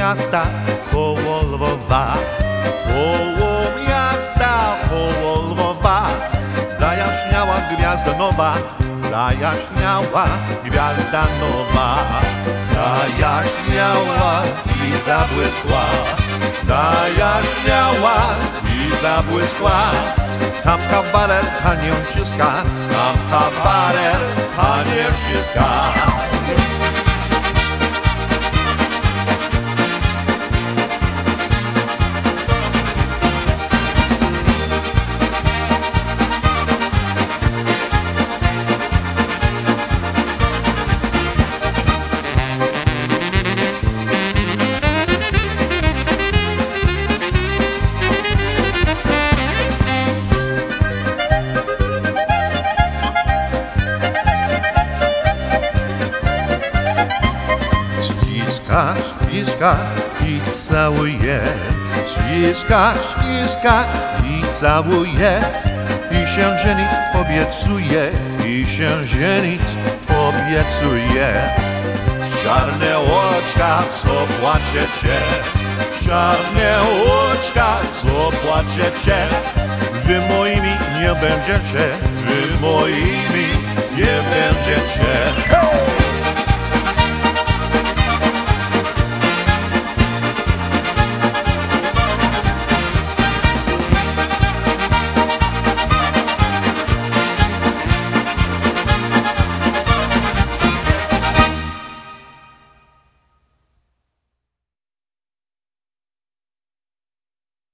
miasta koło Lwowa, koło miasta koło Lwowa, zajaśniała gwiazda nowa, zajaśniała gwiazda nowa, zajaśniała i zabłyskła, zajaśniała i zabłyskła. Tam kawaler panią wciska, tam kawaler panią wciska. Ściska i całuje, ściska i całuje, i się żenić obiecuje, i się żenić obiecuje. Czarne oczka, co płaczecie, czarne oczka, co płaczecie, wy moimi nie będziecie, wy moimi nie będziecie.